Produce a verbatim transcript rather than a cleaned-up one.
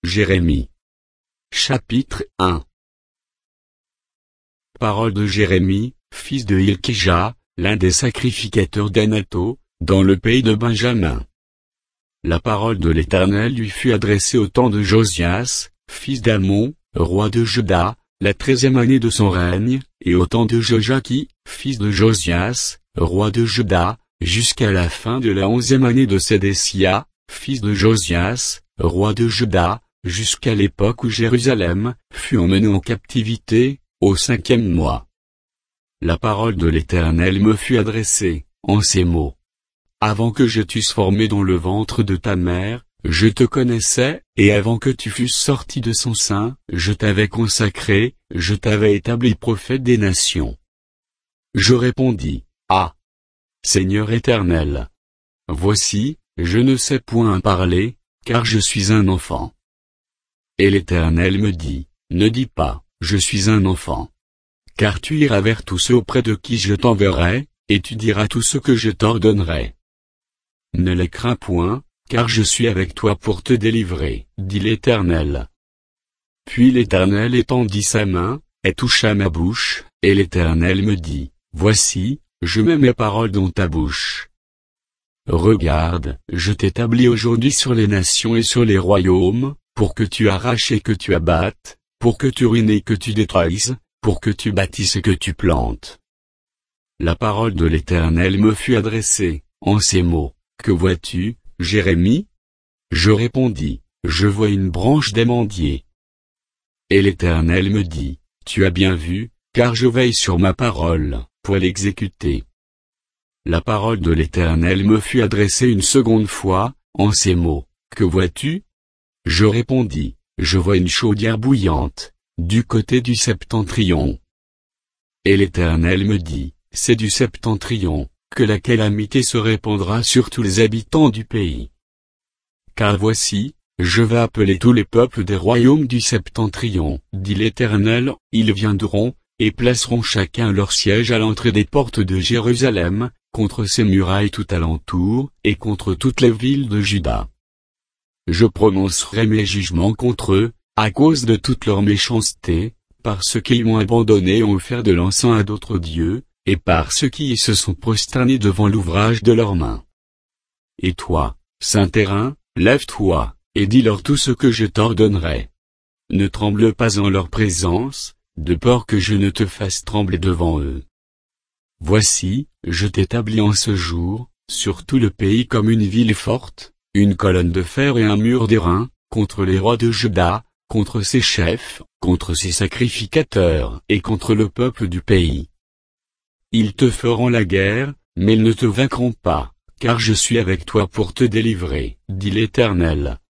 Jérémie. Chapitre un. Parole de Jérémie, fils de Hilkija, l'un des sacrificateurs d'Anato, dans le pays de Benjamin. La parole de l'Éternel lui fut adressée au temps de Josias, fils d'Amon, roi de Juda, la treizième année de son règne, et au temps de Joachim, fils de Josias, roi de Juda, jusqu'à la fin de la onzième année de Sédécia, fils de Josias, roi de Juda, jusqu'à l'époque où Jérusalem fut emmenée en captivité, au cinquième mois. La parole de l'Éternel me fut adressée, en ces mots. Avant que je t'eusse formé dans le ventre de ta mère, je te connaissais, et avant que tu fusses sorti de son sein, je t'avais consacré, je t'avais établi prophète des nations. Je répondis, Ah! Seigneur Éternel! Voici, je ne sais point parler, car je suis un enfant. Et l'Éternel me dit, Ne dis pas, je suis un enfant. Car tu iras vers tous ceux auprès de qui je t'enverrai, et tu diras tout ce que je t'ordonnerai. Ne les crains point, car je suis avec toi pour te délivrer, dit l'Éternel. Puis l'Éternel étendit sa main, et toucha ma bouche, et l'Éternel me dit, Voici, je mets mes paroles dans ta bouche. Regarde, je t'établis aujourd'hui sur les nations et sur les royaumes, pour que tu arraches et que tu abattes, pour que tu ruines et que tu détruises, pour que tu bâtisses et que tu plantes. La parole de l'Éternel me fut adressée, en ces mots. Que vois-tu, Jérémie? Je répondis, Je vois une branche d'amandier. Et l'Éternel me dit, Tu as bien vu, car je veille sur ma parole, pour l'exécuter. La parole de l'Éternel me fut adressée une seconde fois, en ces mots. Que vois-tu? Je répondis, Je vois une chaudière bouillante, du côté du septentrion. Et l'Éternel me dit, C'est du septentrion que la calamité se répandra sur tous les habitants du pays. Car voici, je vais appeler tous les peuples des royaumes du septentrion, dit l'Éternel, ils viendront, et placeront chacun leur siège à l'entrée des portes de Jérusalem, contre ses murailles tout alentour, et contre toutes les villes de Juda. Je prononcerai mes jugements contre eux, à cause de toute leur méchanceté, parce qu'ils m'ont abandonné et ont offert de l'encens à d'autres dieux, et par ceux qui se sont prosternés devant l'ouvrage de leurs mains. Et toi, Saint-Terrain, lève-toi, et dis-leur tout ce que je t'ordonnerai. Ne tremble pas en leur présence, de peur que je ne te fasse trembler devant eux. Voici, je t'établis en ce jour, sur tout le pays comme une ville forte, une colonne de fer et un mur d'airain, contre les rois de Juda, contre ses chefs, contre ses sacrificateurs, et contre le peuple du pays. Ils te feront la guerre, mais ils ne te vaincront pas, car je suis avec toi pour te délivrer, dit l'Éternel.